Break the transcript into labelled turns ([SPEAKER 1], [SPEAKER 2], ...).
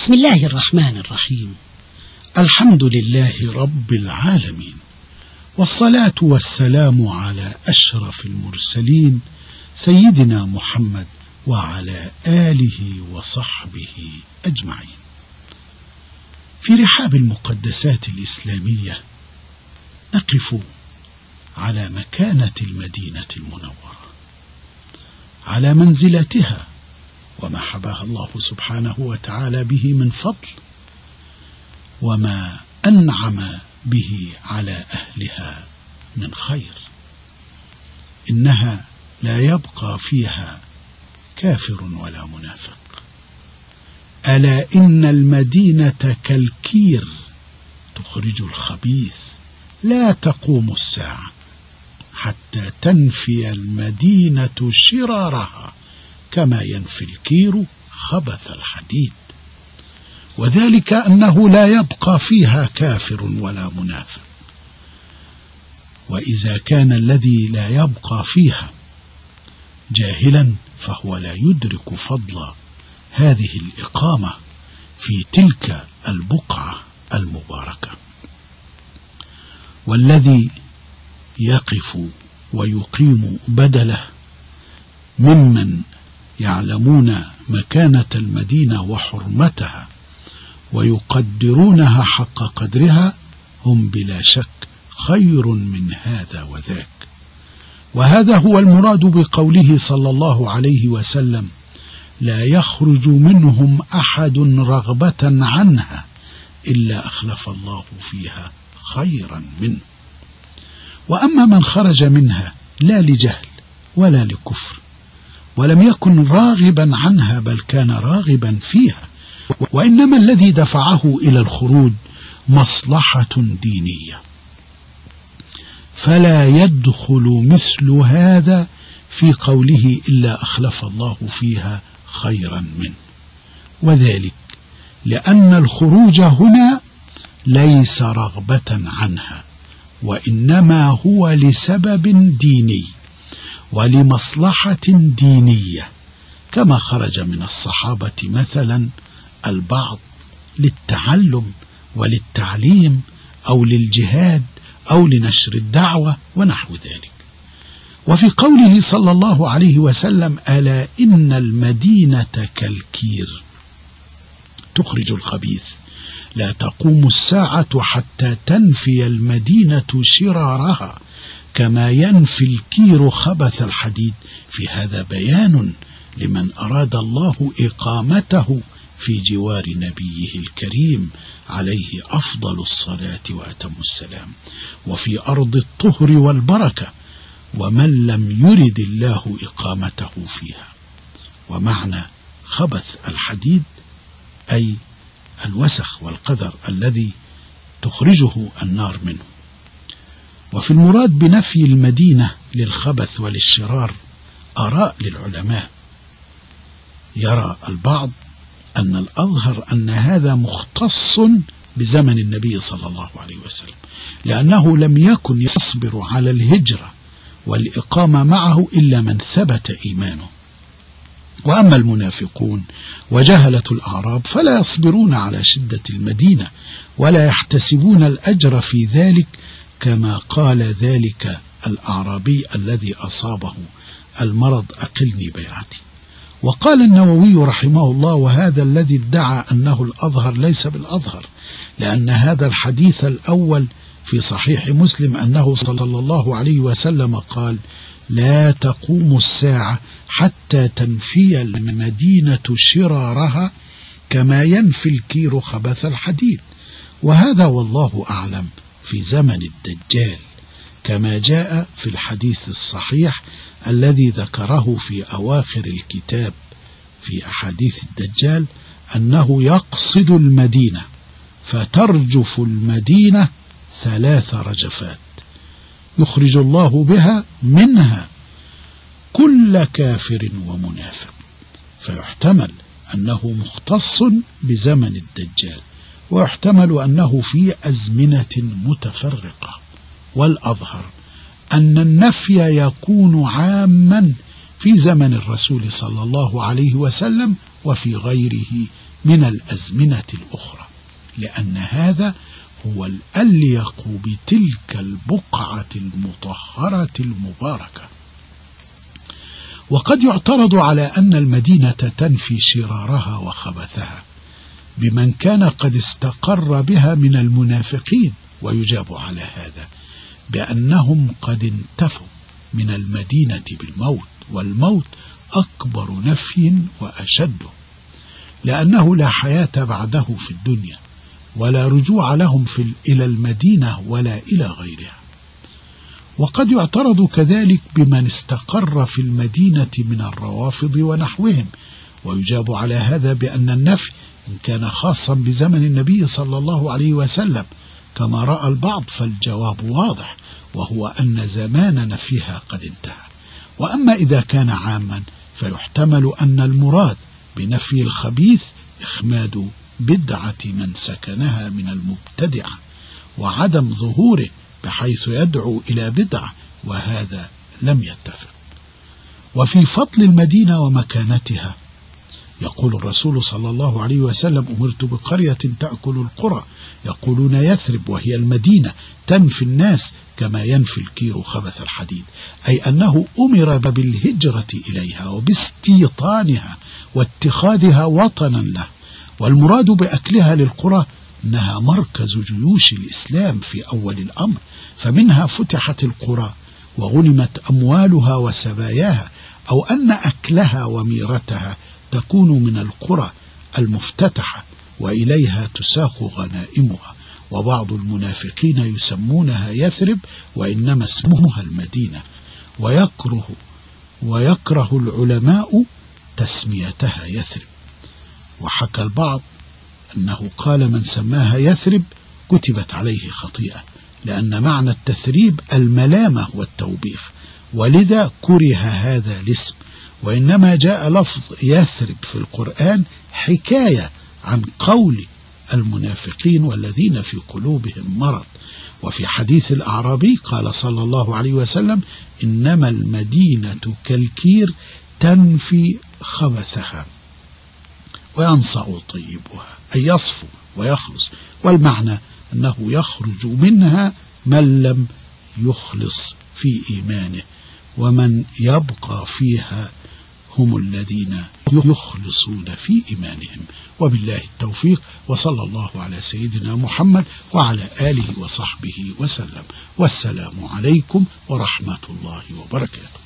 [SPEAKER 1] بسم الله الرحمن الرحيم. الحمد لله رب العالمين، والصلاة والسلام على أشرف المرسلين سيدنا محمد وعلى آله وصحبه أجمعين. في رحاب المقدسات الإسلامية نقف على مكانة المدينة المنورة، على منزلتها وما حباها الله سبحانه وتعالى به من فضل، وما أنعم به على أهلها من خير. إنها لا يبقى فيها كافر ولا منافق. ألا إن المدينة كالكير تخرج الخبيث، لا تقوم الساعة حتى تنفي المدينة شرارها كما ينفي الكير خبث الحديد. وذلك أنه لا يبقى فيها كافر ولا منافق. وإذا كان الذي لا يبقى فيها جاهلا فهو لا يدرك فضل هذه الإقامة في تلك البقعة المباركة. والذي يقف ويقيم بدله ممن يعلمون مكانة المدينة وحرمتها ويقدرونها حق قدرها هم بلا شك خير من هذا وذاك. وهذا هو المراد بقوله صلى الله عليه وسلم: لا يخرج منهم أحد رغبة عنها إلا أخلف الله فيها خيرا منه. وأما من خرج منها لا لجهل ولا لكفر ولم يكن راغبا عنها بل كان راغبا فيها، وإنما الذي دفعه إلى الخروج مصلحة دينية، فلا يدخل مثل هذا في قوله إلا أخلف الله فيها خيرا منه. وذلك لأن الخروج هنا ليس رغبة عنها، وإنما هو لسبب ديني ولمصلحة دينية، كما خرج من الصحابة مثلا البعض للتعلم وللتعليم أو للجهاد أو لنشر الدعوة ونحو ذلك. وفي قوله صلى الله عليه وسلم: ألا إن المدينة كالكير تخرج الخبيث، لا تقوم الساعة حتى تنفي المدينة شرارها كما ينفي الكير خبث الحديد. في هذا بيان لمن أراد الله إقامته في جوار نبيه الكريم عليه أفضل الصلاة وأتم السلام، وفي أرض الطهر والبركة، ومن لم يرد الله إقامته فيها. ومعنى خبث الحديد أي الوسخ والقذر الذي تخرجه النار منه. وفي المراد بنفي المدينة للخبث وللشرار آراء للعلماء. يرى البعض أن الأظهر أن هذا مختص بزمن النبي صلى الله عليه وسلم، لأنه لم يكن يصبر على الهجرة والإقامة معه إلا من ثبت إيمانه. وأما المنافقون وجهلة الأعراب فلا يصبرون على شدة المدينة ولا يحتسبون الأجر في ذلك، كما قال ذلك الأعرابي الذي أصابه المرض: أقلني بيعتي. وقال النووي رحمه الله: وهذا الذي ادعى أنه الأظهر ليس بالأظهر، لأن هذا الحديث الأول في صحيح مسلم أنه صلى الله عليه وسلم قال: لا تقوم الساعة حتى تنفي المدينة شرارها كما ينفي الكير خبث الحديد. وهذا والله أعلم في زمن الدجال، كما جاء في الحديث الصحيح الذي ذكره في أواخر الكتاب في أحاديث الدجال أنه يقصد المدينة فترجف المدينة 3 رجفات يخرج الله بها منها كل كافر ومنافق. فيحتمل أنه مختص بزمن الدجال، ويحتمل أنه في أزمنة متفرقة. والأظهر أن النفي يكون عاما في زمن الرسول صلى الله عليه وسلم وفي غيره من الأزمنة الأخرى، لأن هذا هو الأليق بتلك البقعة المطهرة المباركة. وقد يعترض على أن المدينة تنفي شرارها وخبثها بمن كان قد استقر بها من المنافقين، ويجاب على هذا بأنهم قد انتفوا من المدينة بالموت، والموت أكبر نفي وأشده، لأنه لا حياة بعده في الدنيا، ولا رجوع لهم إلى المدينة ولا إلى غيرها. وقد يعترض كذلك بمن استقر في المدينة من الروافض ونحوهم، ويجاب على هذا بأن النفي إن كان خاصا بزمن النبي صلى الله عليه وسلم كما رأى البعض فالجواب واضح، وهو أن زمان نفيها قد انتهى. وأما إذا كان عاما فيحتمل أن المراد بنفي الخبيث إخماد بدعة من سكنها من المبتدعة وعدم ظهوره بحيث يدعو إلى بدعة، وهذا لم يتفق. وفي فضل المدينة ومكانتها يقول الرسول صلى الله عليه وسلم: أمرت بقرية تأكل القرى، يقولون يثرب، وهي المدينة تنفي الناس كما ينفي الكير خبث الحديد، أي أنه أمر بالهجرة إليها وباستيطانها واتخاذها وطنا له. والمراد بأكلها للقرى أنها مركز جيوش الإسلام في أول الأمر، فمنها فتحت القرى وغنمت أموالها وسباياها، أو أن أكلها وميرتها تكون من القرى المفتتحة وإليها تساق غنائمها. وبعض المنافقين يسمونها يثرب وإنما اسمها المدينة، ويكره العلماء تسميتها يثرب. وحكى البعض أنه قال: من سماها يثرب كتبت عليه خطيئة، لأن معنى التثريب الملامة والتوبيخ، ولذا كره هذا الاسم. وإنما جاء لفظ يثرب في القرآن حكاية عن قول المنافقين والذين في قلوبهم مرض. وفي حديث الأعرابي قال صلى الله عليه وسلم: إنما المدينة كالكير تنفي خبثها وينصع طيبها، أي يصفو ويخلص. والمعنى أنه يخرج منها من لم يخلص في إيمانه، ومن يبقى فيها هم الذين يخلصون في إيمانهم. وبالله التوفيق، وصلى الله على سيدنا محمد وعلى آله وصحبه وسلم، والسلام عليكم ورحمة الله وبركاته.